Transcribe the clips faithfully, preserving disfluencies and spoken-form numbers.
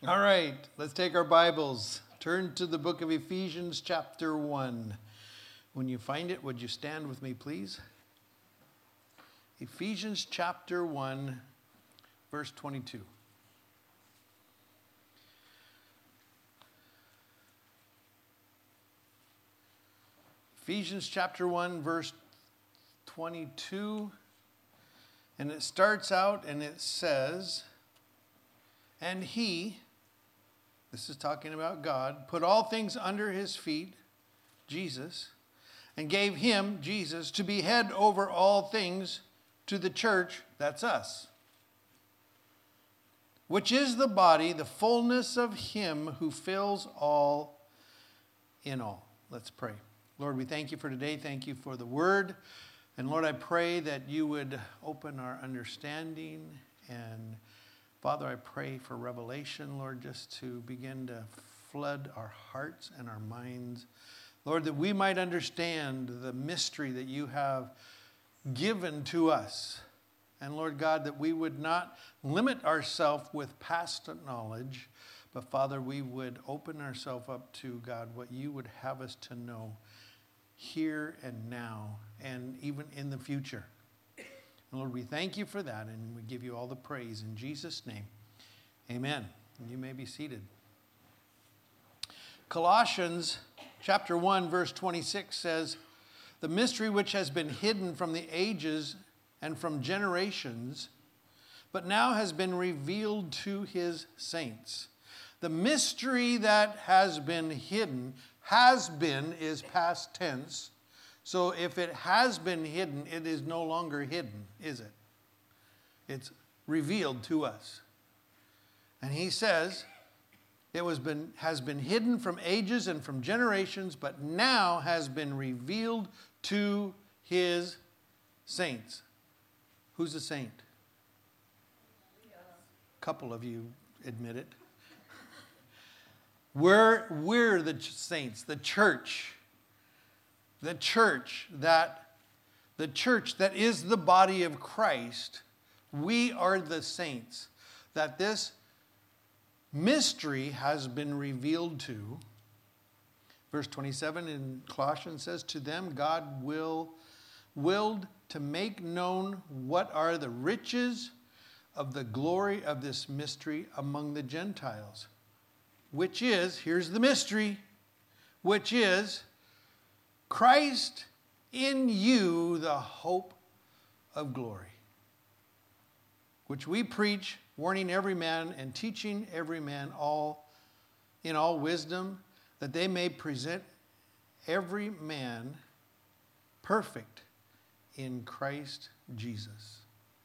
All right, let's take our Bibles. Turn to the book of Ephesians chapter one. When you find it, would you stand with me, please? Ephesians chapter one, verse twenty-two. Ephesians chapter one, verse twenty-two. And it starts out and it says, "And he," this is talking about God, "put all things under his feet," Jesus, "and gave him," Jesus, "to be head over all things to the church," that's us, "which is the body, the fullness of him who fills all in all." Let's pray. Lord, we thank you for today. Thank you for the word. And Lord, I pray that you would open our understanding. And Father, I pray for revelation, Lord, just to begin to flood our hearts and our minds. Lord, that we might understand the mystery that you have given to us. And Lord God, that we would not limit ourselves with past knowledge, but Father, we would open ourselves up to, God, what you would have us to know here and now, and even in the future. And Lord, we thank you for that, and we give you all the praise in Jesus' name. Amen. And you may be seated. Colossians chapter one, verse twenty-six says, "The mystery which has been hidden from the ages and from generations, but now has been revealed to his saints." The mystery that has been hidden, has been is past tense. So if it has been hidden, it is no longer hidden, is it? It's revealed to us. And he says, it was been, has been hidden from ages and from generations, but now has been revealed to his saints. Who's a saint? A couple of you admit it. We're, we're the saints, the church. The church that, the church that is the body of Christ. We are the saints that this mystery has been revealed to. Verse twenty-seven in Colossians says, "To them God will, willed to make known what are the riches of the glory of this mystery among the Gentiles. Which is," here's the mystery, "which is Christ in you, the hope of glory. Which we preach, warning every man and teaching every man all in all wisdom, that they may present every man perfect in Christ Jesus."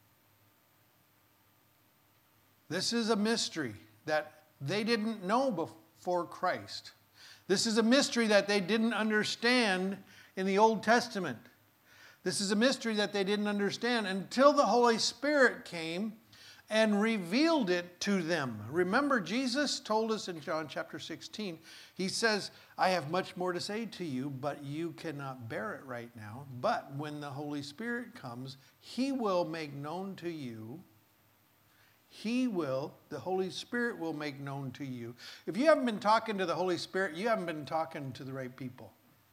This is a mystery that they didn't know before Christ. This is a mystery that they didn't understand in the Old Testament. This is a mystery that they didn't understand until the Holy Spirit came and revealed it to them. Remember, Jesus told us in John chapter sixteen, he says, "I have much more to say to you, but you cannot bear it right now. But when the Holy Spirit comes, he will make known to you." He will, the Holy Spirit will make known to you. If you haven't been talking to the Holy Spirit, you haven't been talking to the right people.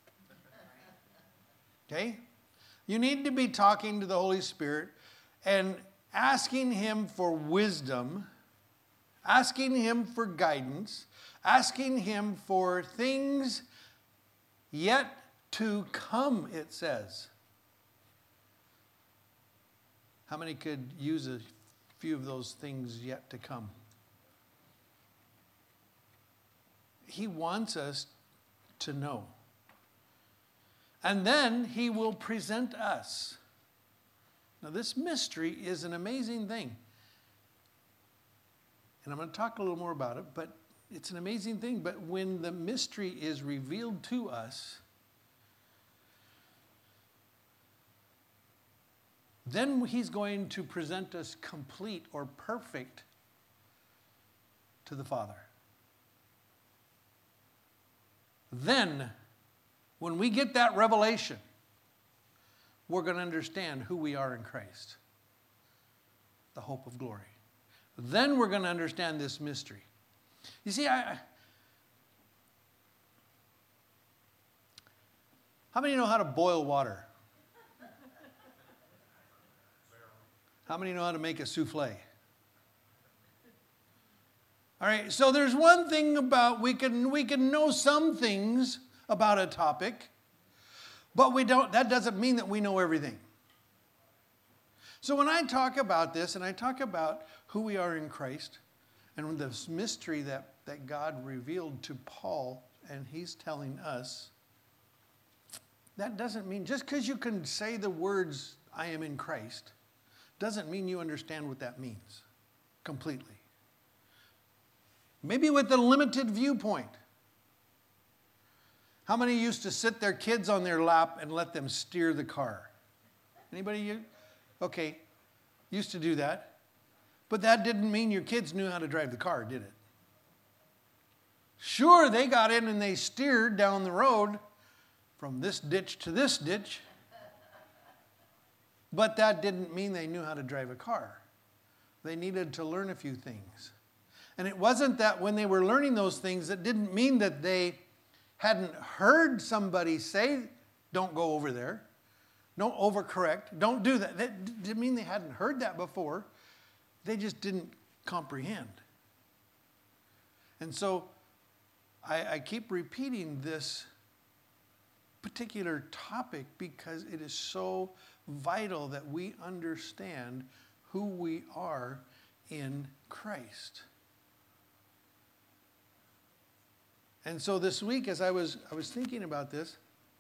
Okay? You need to be talking to the Holy Spirit and asking him for wisdom, asking him for guidance, asking him for things yet to come, it says. How many could use a few of those things yet to come? He wants us to know. And then he will present us. Now, this mystery is an amazing thing. And I'm going to talk a little more about it, but it's an amazing thing. But when the mystery is revealed to us, then he's going to present us complete or perfect to the Father. Then, when we get that revelation, we're going to understand who we are in Christ. The hope of glory. Then we're going to understand this mystery. You see, I, how many know how to boil water? How many know how to make a souffle? All right, so there's one thing about, we can, we can know some things about a topic, but we don't, that doesn't mean that we know everything. So when I talk about this, and I talk about who we are in Christ, and this mystery that, that God revealed to Paul, and he's telling us, that doesn't mean, just because you can say the words, I am in Christ, doesn't mean you understand what that means completely. Maybe with a limited viewpoint. How many used to sit their kids on their lap and let them steer the car? Anybody? Okay, used to do that. But that didn't mean your kids knew how to drive the car, did it? Sure, they got in and they steered down the road from this ditch to this ditch. But that didn't mean they knew how to drive a car. They needed to learn a few things. And it wasn't that when they were learning those things, it didn't mean that they hadn't heard somebody say, don't go over there. Don't overcorrect. Don't do that. That didn't mean they hadn't heard that before. They just didn't comprehend. And so I, I keep repeating this particular topic because it is so vital that we understand who we are in Christ. And so this week, as I was, I was thinking about this,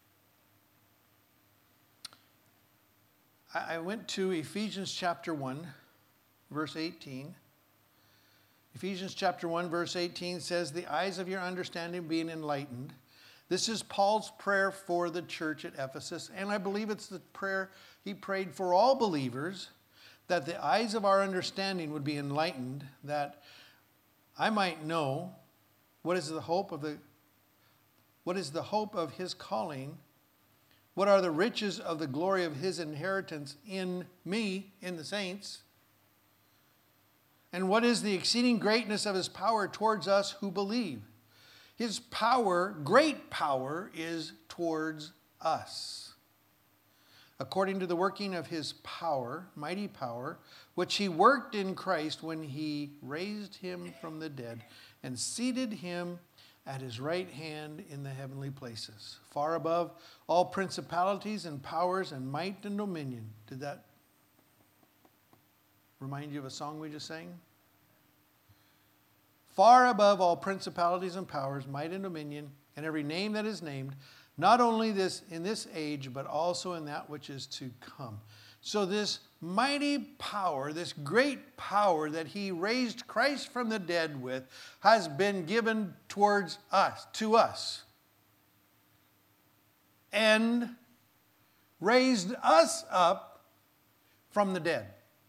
I, I went to Ephesians chapter one, verse eighteen. Ephesians chapter one, verse eighteen says, the eyes of your understanding being enlightened. This is Paul's prayer for the church at Ephesus, and I believe it's the prayer he prayed for all believers, that the eyes of our understanding would be enlightened, that I might know what is the hope of the what is the hope of his calling? What are the riches of the glory of his inheritance in me, in the saints? And what is the exceeding greatness of his power towards us who believe? His power, great power, is towards us. According to the working of his power, mighty power, which he worked in Christ when he raised him from the dead and seated him at his right hand in the heavenly places, far above all principalities and powers and might and dominion. Did that remind you of a song we just sang? Far above all principalities and powers, might and dominion, and every name that is named, not only this in this age, but also in that which is to come. So this mighty power, this great power that he raised Christ from the dead with, has been given towards us, to us, and raised us up from the dead.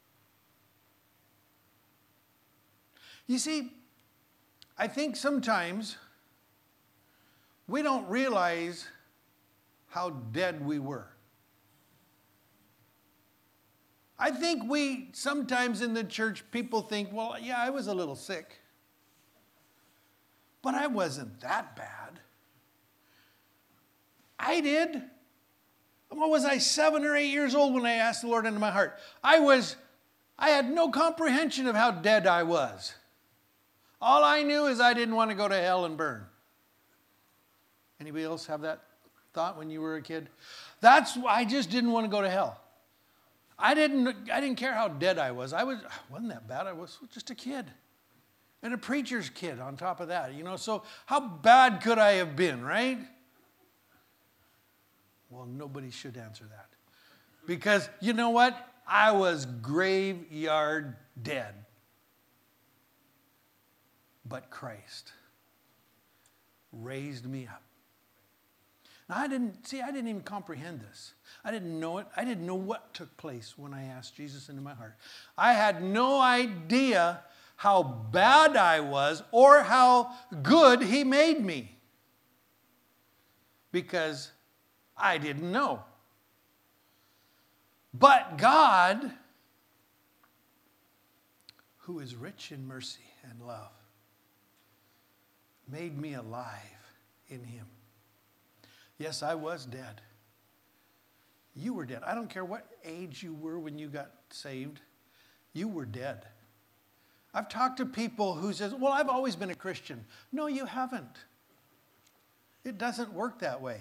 You see, I think sometimes we don't realize how dead we were. I think we, sometimes in the church, people think, well, yeah, I was a little sick. But I wasn't that bad. I did. What was I, seven or eight years old when I asked the Lord into my heart? I was, I had no comprehension of how dead I was. All I knew is I didn't want to go to hell and burn. Anybody else have that thought when you were a kid? That's why I just didn't want to go to hell. I didn't, I didn't care how dead I was. I was, wasn't that bad. I was just a kid. And a preacher's kid on top of that, you know. So how bad could I have been, right? Well, nobody should answer that. Because you know what? I was graveyard dead. But Christ raised me up. Now, I didn't, see, I didn't even comprehend this. I didn't know it. I didn't know what took place when I asked Jesus into my heart. I had no idea how bad I was or how good he made me. Because I didn't know. But God, who is rich in mercy and love, made me alive in him. Yes, I was dead. You were dead. I don't care what age you were when you got saved. You were dead. I've talked to people who says, well, I've always been a Christian. No, you haven't. It doesn't work that way.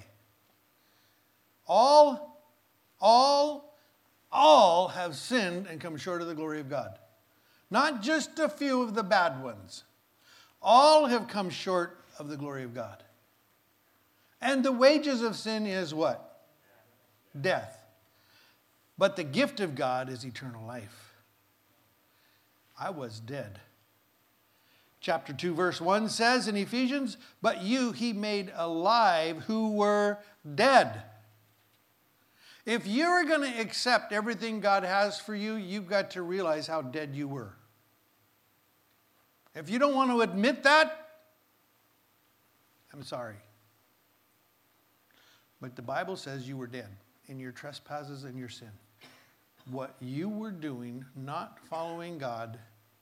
All, all, all have sinned and come short of the glory of God. Not just a few of the bad ones. All have come short of the glory of God. And the wages of sin is what? Death. But the gift of God is eternal life. I was dead. Chapter two, verse one says in Ephesians, but you he made alive who were dead. If you're going to accept everything God has for you, you've got to realize how dead you were. If you don't want to admit that, I'm sorry. But the Bible says you were dead in your trespasses and your sin. What you were doing, not following God,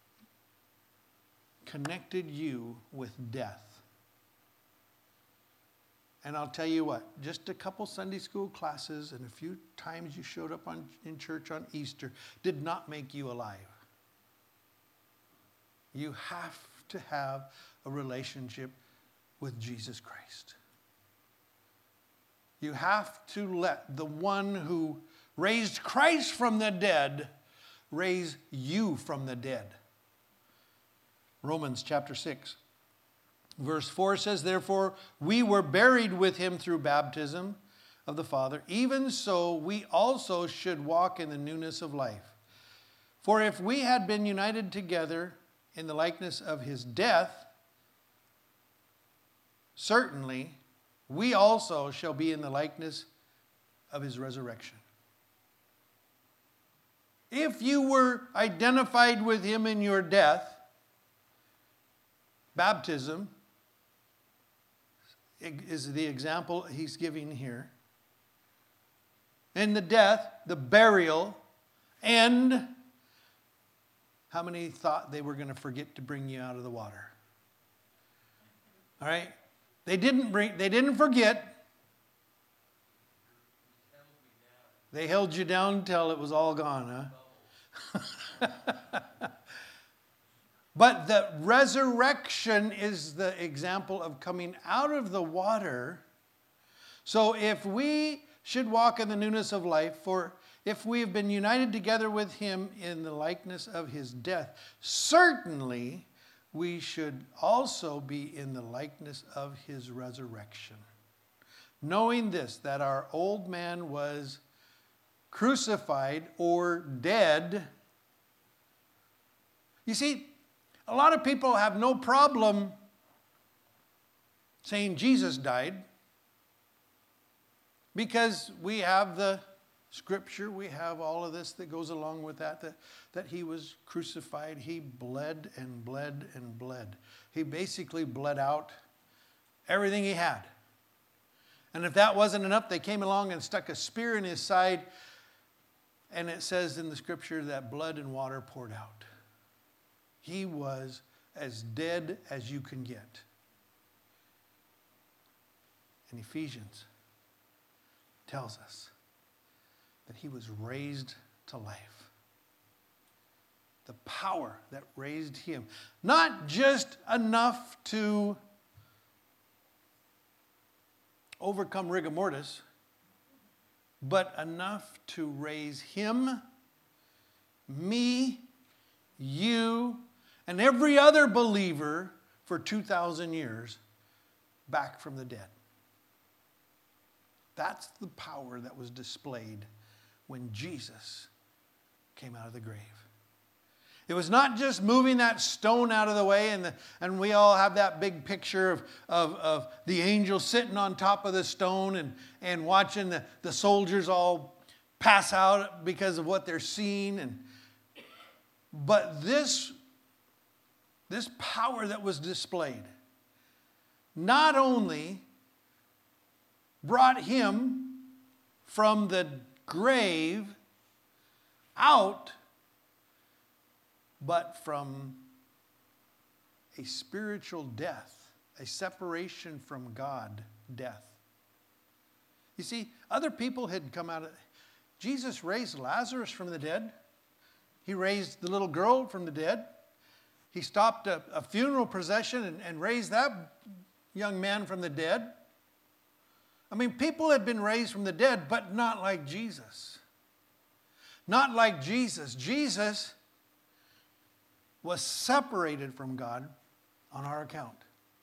connected you with death. And I'll tell you what, just a couple Sunday school classes and a few times you showed up on, in church on Easter did not make you alive. You have to have a relationship with Jesus Christ. You have to let the one who raised Christ from the dead raise you from the dead. Romans chapter six. Verse four says, therefore, we were buried with him through baptism of the Father. Even so, we also should walk in the newness of life. For if we had been united together in the likeness of his death, certainly we also shall be in the likeness of his resurrection. If you were identified with him in your death, baptism is the example he's giving here. And the death, the burial, and how many thought they were going to forget to bring you out of the water? All right? They didn't bring, they didn't forget. They held you down until it was all gone, huh? But the resurrection is the example of coming out of the water. So if we should walk in the newness of life, for if we have been united together with him in the likeness of his death, certainly we should also be in the likeness of his resurrection. Knowing this, that our old man was crucified or dead. You see, a lot of people have no problem saying Jesus died because we have the scripture, we have all of this that goes along with that, that, that he was crucified. He bled and bled and bled. He basically bled out everything he had. And if that wasn't enough, they came along and stuck a spear in his side, and it says in the scripture that blood and water poured out. He was as dead as you can get. And Ephesians tells us that he was raised to life. The power that raised him. Not just enough to overcome rigor mortis, but enough to raise him, me, you, and every other believer for two thousand years back from the dead. That's the power that was displayed when Jesus came out of the grave. It was not just moving that stone out of the way, and, the, and we all have that big picture of, of, of the angel sitting on top of the stone and, and watching the, the soldiers all pass out because of what they're seeing. And, but this This power that was displayed not only brought him from the grave out, but from a spiritual death a separation from God death. You see, other people had come out of... Jesus raised Lazarus from the dead. He raised the little girl from the dead. He stopped a, a funeral procession and, and raised that young man from the dead. I mean, people had been raised from the dead, but not like Jesus. Not like Jesus. Jesus was separated from God on our account.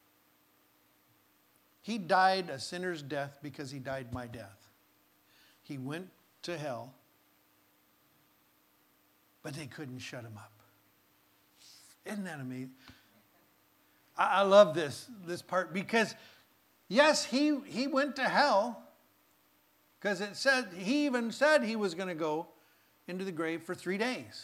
He died a sinner's death because he died my death. He went to hell, but they couldn't shut him up. Isn't that amazing? I, I love this, this part because, yes, he, he went to hell because it said, he even said he was going to go into the grave for three days.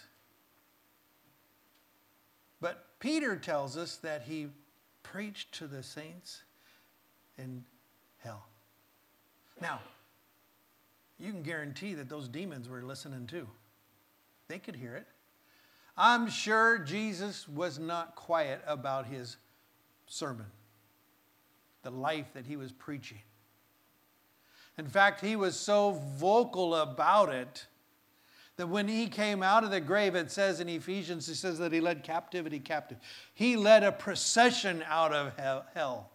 But Peter tells us that he preached to the saints in hell. Now, you can guarantee that those demons were listening too. They could hear it. I'm sure Jesus was not quiet about his sermon, the life that he was preaching. In fact, he was so vocal about it that when he came out of the grave, it says in Ephesians, it says that he led captivity captive. He led a procession out of hell.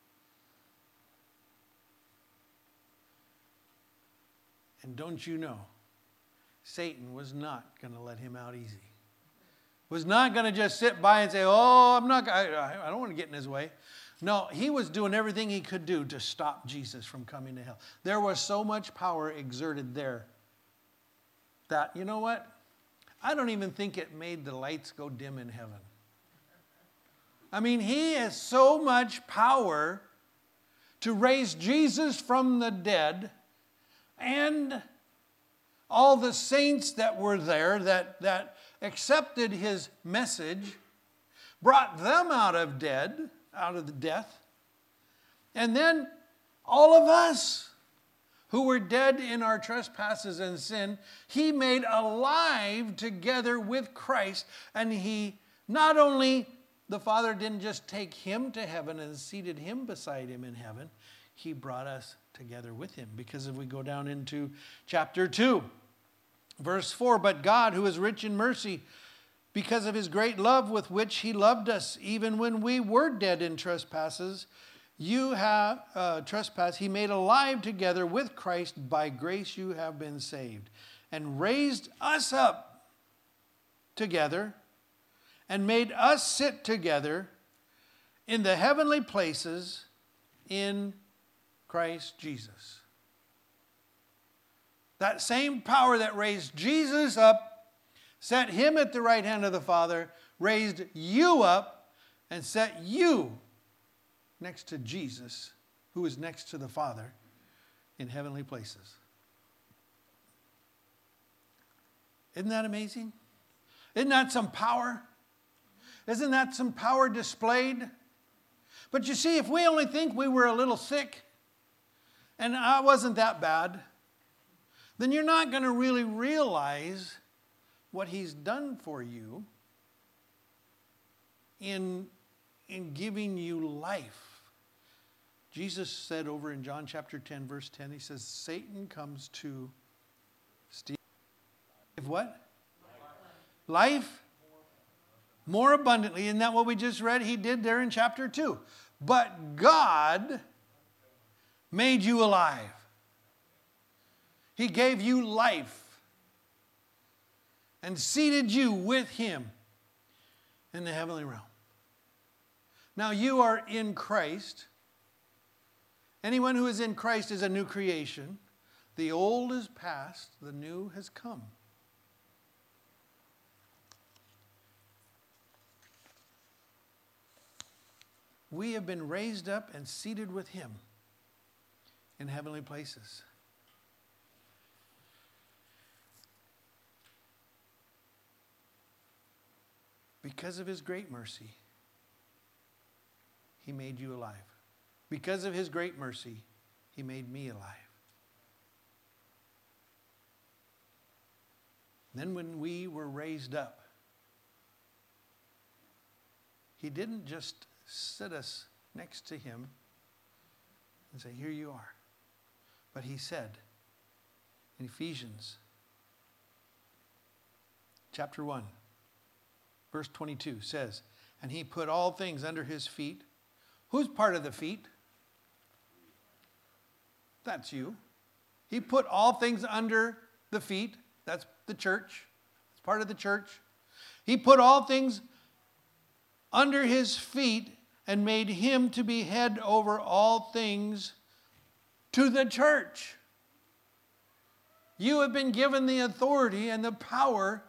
And don't you know, Satan was not going to let him out easy. Was not going to just sit by and say, oh, I'm not, I, I don't want to get in his way. No, he was doing everything he could do to stop Jesus from coming to hell. There was so much power exerted there that, you know what? I don't even think it made the lights go dim in heaven. I mean, he has so much power to raise Jesus from the dead, and all the saints that were there that, that accepted his message, brought them out of dead, out of the death. And then all of us who were dead in our trespasses and sin, he made alive together with Christ. And he not only, the Father didn't just take him to heaven and seated him beside him in heaven, he brought us together with him. Because if we go down into chapter two, verse four, but God, who is rich in mercy, because of his great love with which he loved us, even when we were dead in trespasses, you have uh, trespass, he made alive together with Christ. By grace you have been saved, and raised us up together, and made us sit together in the heavenly places in Christ Jesus. That same power that raised Jesus up, set him at the right hand of the Father, raised you up and set you next to Jesus, who is next to the Father in heavenly places. Isn't that amazing? Isn't that some power? Isn't that some power displayed? But you see, if we only think we were a little sick, and I wasn't that bad, then you're not going to really realize what he's done for you in, in giving you life. Jesus said over in John chapter ten, verse ten, he says, Satan comes to steal. What? Life. Life more abundantly. Isn't that what we just read? He did there in chapter two. But God made you alive. He gave you life and seated you with him in the heavenly realm. Now you are in Christ. Anyone who is in Christ is a new creation. The old is past, the new has come. We have been raised up and seated with him in heavenly places. Because of his great mercy, he made you alive. Because of his great mercy, he made me alive. Then when we were raised up, he didn't just sit us next to him and say, here you are. But he said in Ephesians chapter one, verse twenty-two says, and he put all things under his feet. Who's part of the feet? That's you. He put all things under the feet. That's the church. It's part of the church. He put all things under his feet and made him to be head over all things to the church. You have been given the authority and the power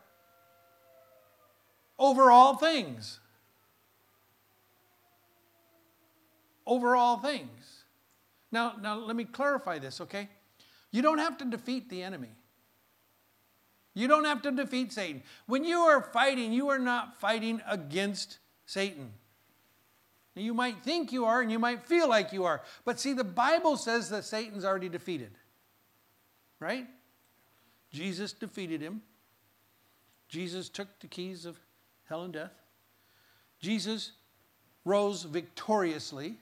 over all things. Over all things. Now, now let me clarify this, okay? You don't have to defeat the enemy. You don't have to defeat Satan. When you are fighting, you are not fighting against Satan. Now, you might think you are and you might feel like you are. But see, the Bible says that Satan's already defeated. Right? Jesus defeated him. Jesus took the keys of hell and death. Jesus rose victoriously.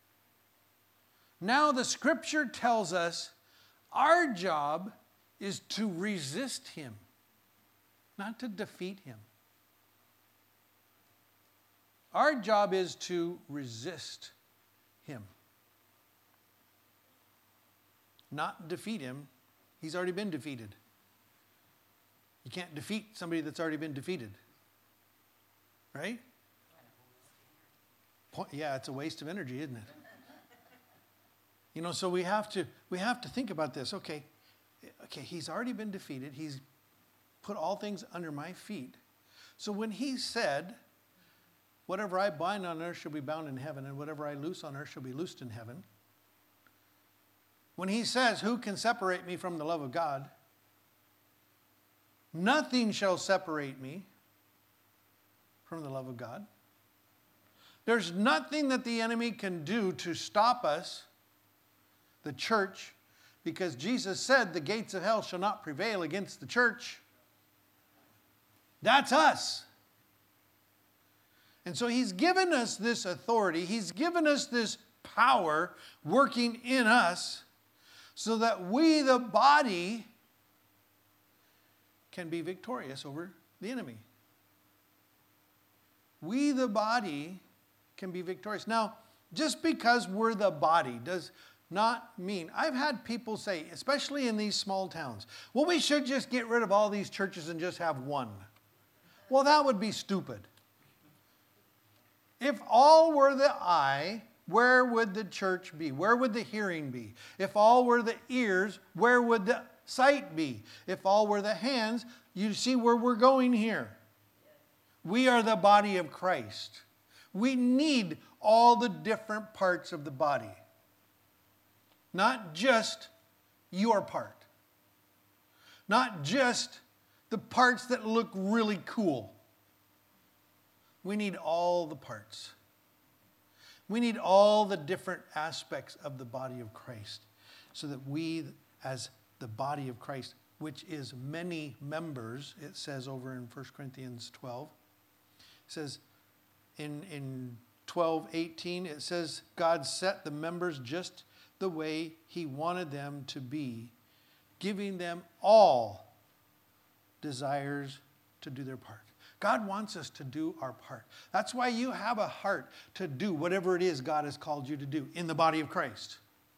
Now the scripture tells us our job is to resist him, not to defeat him. Our job is to resist him, not defeat him. He's already been defeated. You can't defeat somebody that's already been defeated. Right? Yeah, it's a waste of energy, isn't it? You know, so we have to we have to think about this. Okay, okay, he's already been defeated. He's put all things under my feet. So when he said, whatever I bind on earth shall be bound in heaven, and whatever I loose on earth shall be loosed in heaven. When he says, who can separate me from the love of God? Nothing shall separate me from the love of God. There's nothing that the enemy can do to stop us, the church, because Jesus said the gates of hell shall not prevail against the church. That's us. And so he's given us this authority. He's given us this power working in us so that we, the body, can be victorious over the enemy. We, the body, can be victorious. Now, just because we're the body does not mean, I've had people say, especially in these small towns, well, we should just get rid of all these churches and just have one. Well, that would be stupid. If all were the eye, where would the church be? Where would the hearing be? If all were the ears, where would the sight be? If all were the hands, you see where we're going here. We are the body of Christ. We need all the different parts of the body. Not just your part. Not just the parts that look really cool. We need all the parts. We need all the different aspects of the body of Christ so that we, as the body of Christ, which is many members, it says over in First Corinthians twelve, it says in, in twelve eighteen, it says, God set the members just the way he wanted them to be, giving them all desires to do their part. God wants us to do our part. That's why you have a heart to do whatever it is God has called you to do in the body of Christ.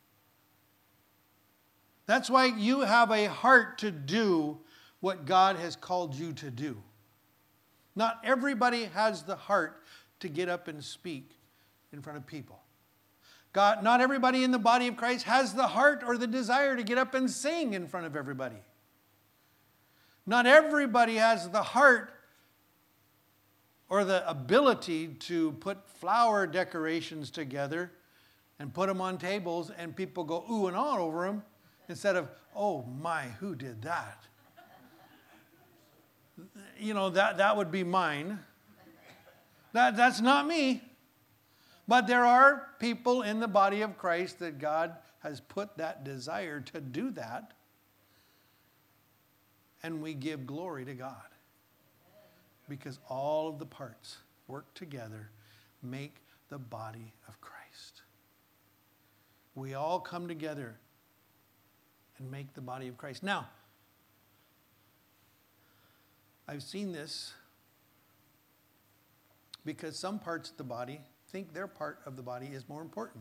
That's why you have a heart to do what God has called you to do. Not everybody has the heart to get up and speak in front of people. God, not everybody in the body of Christ has the heart or the desire to get up and sing in front of everybody. Not everybody has the heart or the ability to put flower decorations together and put them on tables and people go ooh and ah over them instead of, oh my, who did that? You know, that, that would be mine. That, that's not me. But there are people in the body of Christ that God has put that desire to do that. And we give glory to God. Because all of the parts work together, make the body of Christ. Christ. We all come together and make the body of Christ. Now, I've seen this because some parts of the body think their part of the body is more important.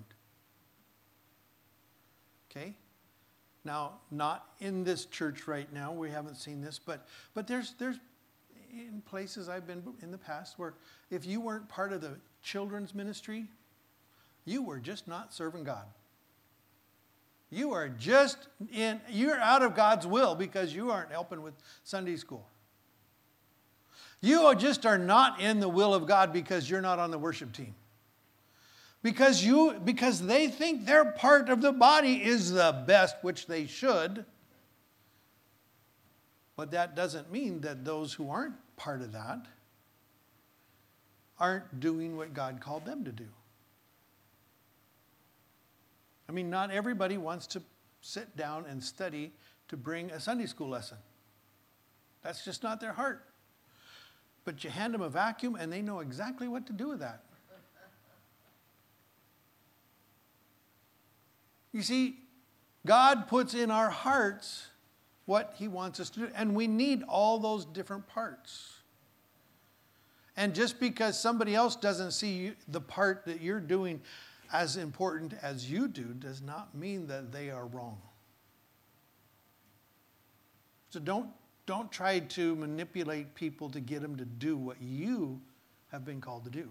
Okay? Now, not in this church right now, we haven't seen this, but but there's there's in places I've been in the past where if you weren't part of the children's ministry, you were just not serving God. You are just in, you're out of God's will because you aren't helping with Sunday school. You just are not in the will of God because you're not on the worship team. Because you, because they think their part of the body is the best, which they should. But that doesn't mean that those who aren't part of that aren't doing what God called them to do. I mean, not everybody wants to sit down and study to bring a Sunday school lesson. That's just not their heart. But you hand them a vacuum and they know exactly what to do with that. You see, God puts in our hearts what he wants us to do. And we need all those different parts. And just because somebody else doesn't see you, the part that you're doing as important as you do does not mean that they are wrong. So don't, don't try to manipulate people to get them to do what you have been called to do.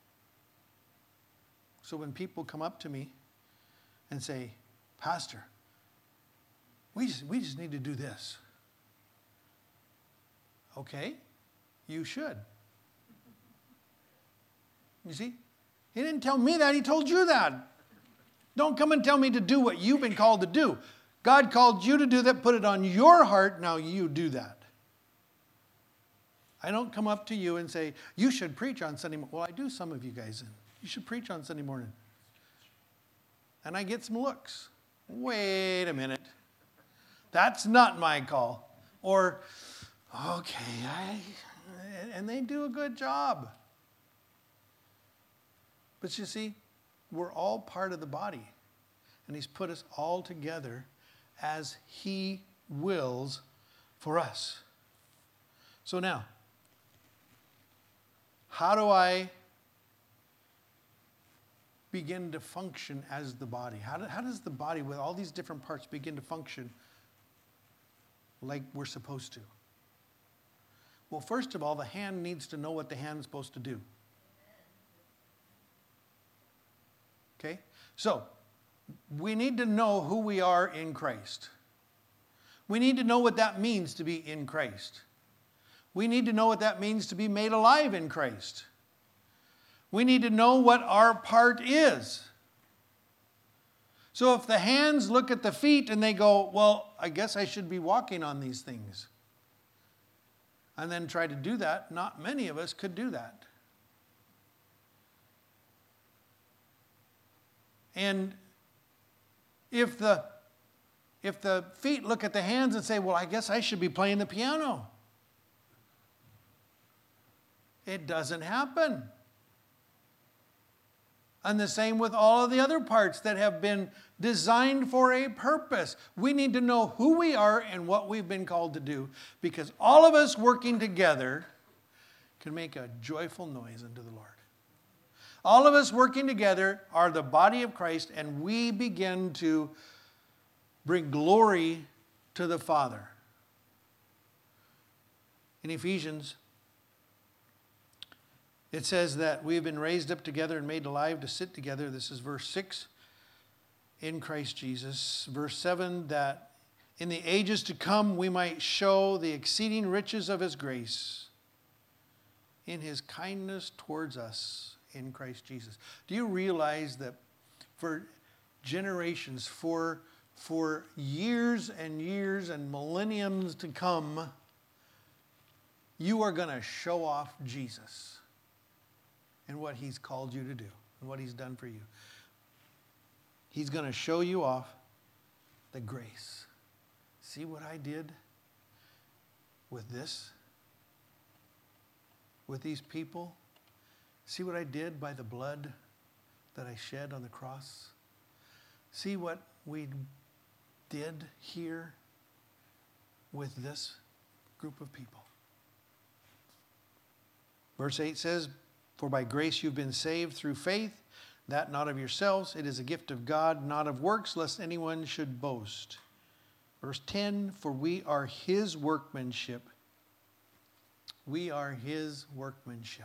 So when people come up to me and say, Pastor, we just, we just need to do this. Okay, you should. You see? He didn't tell me that. He told you that. Don't come and tell me to do what you've been called to do. God called you to do that. Put it on your heart. Now you do that. I don't come up to you and say, you should preach on Sunday morning. Well, I do some of you guys. You should preach on Sunday morning. And I get some looks. Wait a minute. That's not my call. Or, okay, I, and they do a good job. But you see, we're all part of the body. And he's put us all together as he wills for us. So now, how do I begin to function as the body? How, do, how does the body with all these different parts begin to function like we're supposed to? Well, first of all, the hand needs to know what the hand's supposed to do. Okay? So, we need to know who we are in Christ. We need to know what that means to be in Christ. We need to know what that means to be made alive in Christ. We need to know what our part is. So if the hands look at the feet and they go, well, I guess I should be walking on these things, and then try to do that, not many of us could do that. And if the, if the feet look at the hands and say, well, I guess I should be playing the piano, it doesn't happen. And the same with all of the other parts that have been designed for a purpose. We need to know who we are and what we've been called to do, because all of us working together can make a joyful noise unto the Lord. All of us working together are the body of Christ, and we begin to bring glory to the Father. In Ephesians, it says that we have been raised up together and made alive to sit together. This is verse six, in Christ Jesus. Verse seven, that in the ages to come we might show the exceeding riches of his grace in his kindness towards us in Christ Jesus. Do you realize that for generations, for, for years and years and millenniums to come, you are going to show off Jesus and what he's called you to do and what he's done for you? He's going to show you off the grace. See what I did with this? With these people? See what I did by the blood that I shed on the cross? See what we did here with this group of people. Verse eight says, for by grace you've been saved through faith, that not of yourselves. It is a gift of God, not of works, lest anyone should boast. Verse ten, for we are his workmanship. We are his workmanship.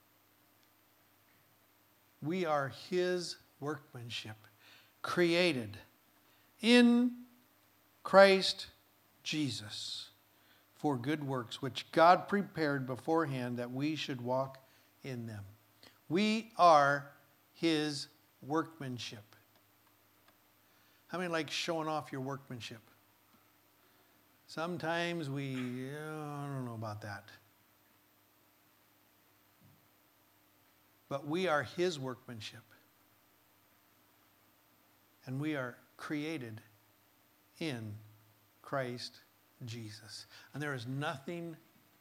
We are his workmanship, created in Christ Jesus for good works, which God prepared beforehand that we should walk in them. We are his workmanship. How many like showing off your workmanship? Sometimes we, I don't know about that. But we are his workmanship. And we are created in Christ Jesus. And there is nothing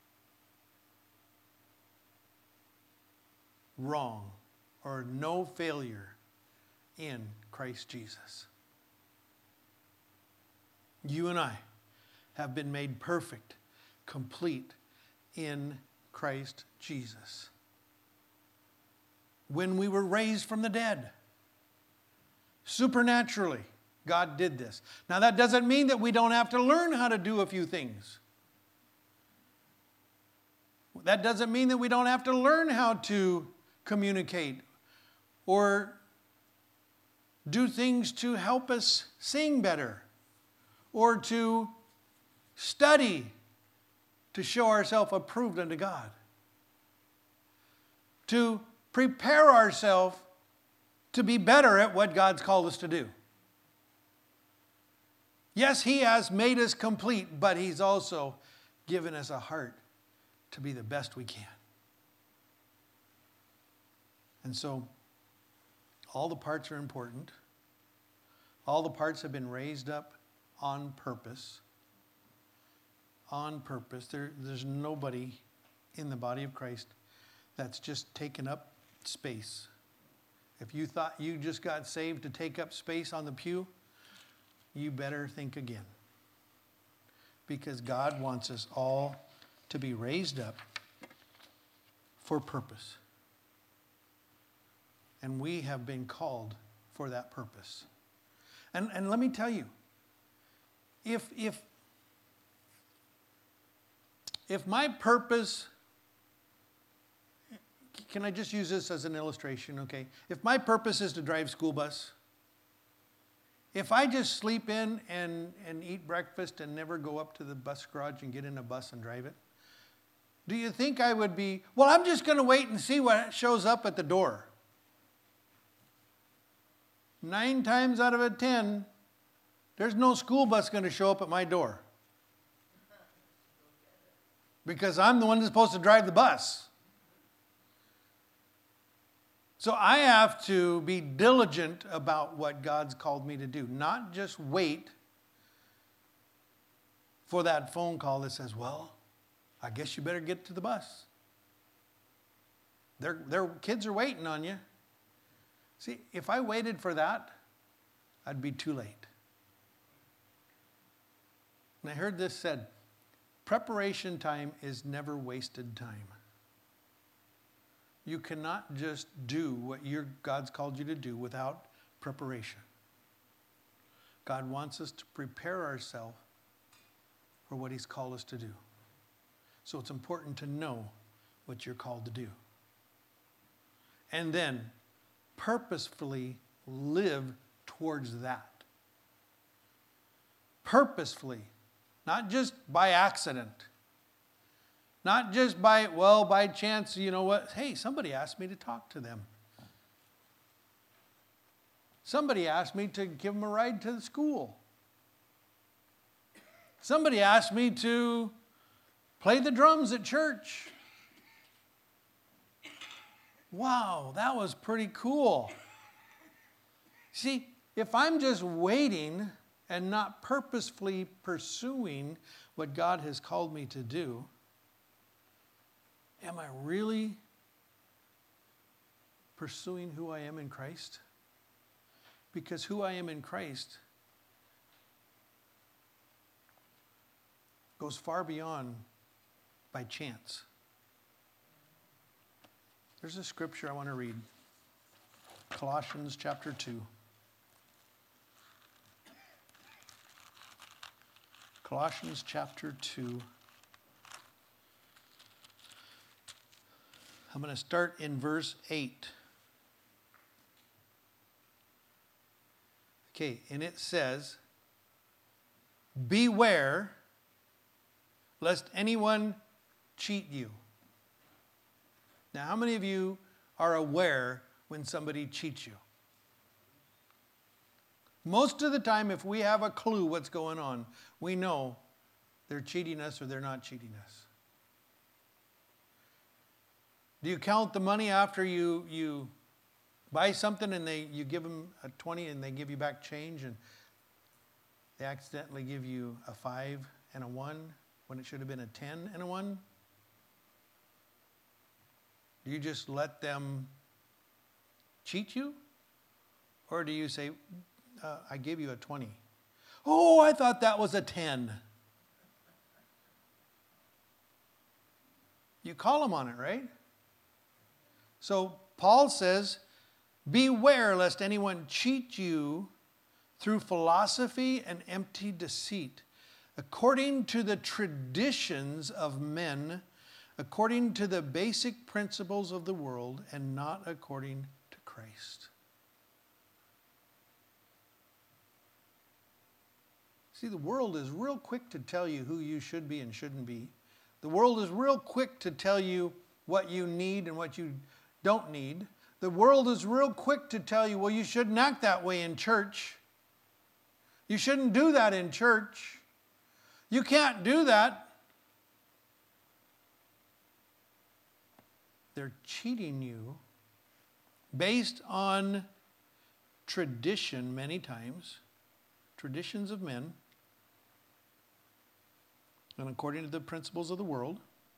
wrong or no failure in Christ Jesus. You and I have been made perfect, complete in Christ Jesus. When we were raised from the dead, supernaturally, God did this. Now that doesn't mean that we don't have to learn how to do a few things. That doesn't mean that we don't have to learn how to communicate or do things to help us sing better or to study to show ourselves approved unto God. To prepare ourselves to be better at what God's called us to do. Yes, he has made us complete, but he's also given us a heart to be the best we can. And so, all the parts are important. All the parts have been raised up on purpose. On purpose. There, there's nobody in the body of Christ that's just taken up space. If you thought you just got saved to take up space on the pew, you better think again. Because God wants us all to be raised up for purpose. And we have been called for that purpose. And, and let me tell you, if, if, if my purpose, can I just use this as an illustration, okay? If my purpose is to drive school bus, if I just sleep in and, and eat breakfast and never go up to the bus garage and get in a bus and drive it, do you think I would be, well, I'm just going to wait and see what shows up at the door? Nine times out of a ten, there's no school bus going to show up at my door. Because I'm the one that's supposed to drive the bus. So I have to be diligent about what God's called me to do. Not just wait for that phone call that says, well, I guess you better get to the bus. Their, their kids are waiting on you. See, if I waited for that, I'd be too late. And I heard this said, preparation time is never wasted time. You cannot just do what your, God's called you to do without preparation. God wants us to prepare ourselves for what he's called us to do. So it's important to know what you're called to do. And then purposefully live towards that. Purposefully, not just by accident. Not just by, well, by chance, you know what? Hey, somebody asked me to talk to them. Somebody asked me to give them a ride to the school. Somebody asked me to play the drums at church. Wow, that was pretty cool. See, if I'm just waiting and not purposefully pursuing what God has called me to do, am I really pursuing who I am in Christ? Because who I am in Christ goes far beyond by chance. There's a scripture I want to read. Colossians chapter two. Colossians chapter two. I'm going to start in verse eight. Okay, and it says, beware lest anyone cheat you. Now, how many of you are aware when somebody cheats you? Most of the time, if we have a clue what's going on, we know they're cheating us or they're not cheating us. Do you count the money after you, you buy something and they you give them a twenty and they give you back change and they accidentally give you a five and a one when it should have been a ten and a one? Do you just let them cheat you? Or do you say, uh, I gave you a twenty. Oh, I thought that was a ten. You call them on it, right? So Paul says, beware lest anyone cheat you through philosophy and empty deceit, according to the traditions of men, according to the basic principles of the world, and not according to Christ. See, the world is real quick to tell you who you should be and shouldn't be. The world is real quick to tell you what you need and what you don't need. The world is real quick to tell you, well, you shouldn't act that way in church. You shouldn't do that in church. You can't do that. They're cheating you based on tradition many times, traditions of men, and according to the principles of the world.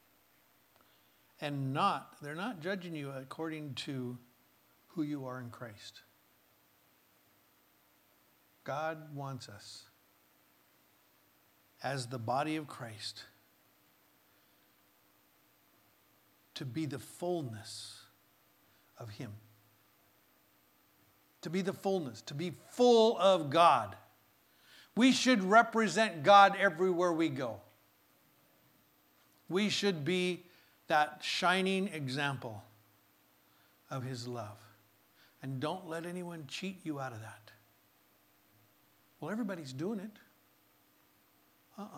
And not, they're not judging you according to who you are in Christ. God wants us, as the body of Christ, to be the fullness of Him. To be the fullness, to be full of God. We should represent God everywhere we go. We should be that shining example of His love. And don't let anyone cheat you out of that. Well, everybody's doing it. Uh-uh.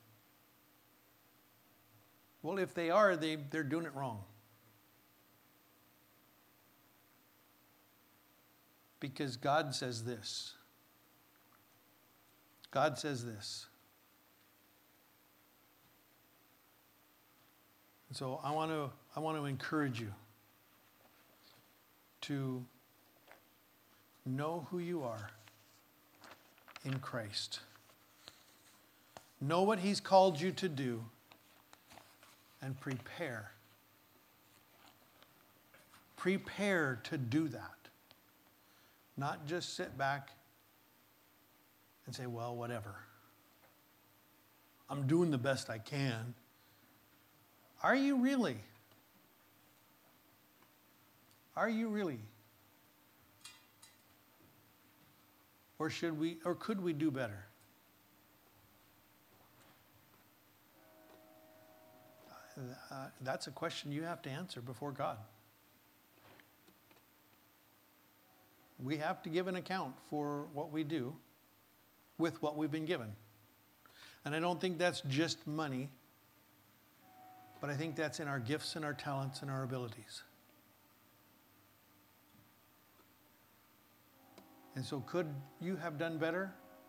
Well, if they are, they, they're doing it wrong. Because God says this. God says this. And so I want to I want to encourage you to know who you are in Christ. Know what He's called you to do and prepare. Prepare to do that. Not just sit back and say, well, whatever. I'm doing the best I can. Are you really? Are you really? Or should we, or could we do better? Uh, that's a question you have to answer before God. We have to give an account for what we do with what we've been given. And I don't think that's just money, but I think that's in our gifts and our talents and our abilities. And so could you have done better?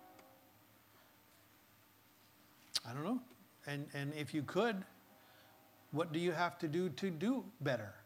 I don't know. And, and if you could, what do you have to do to do better?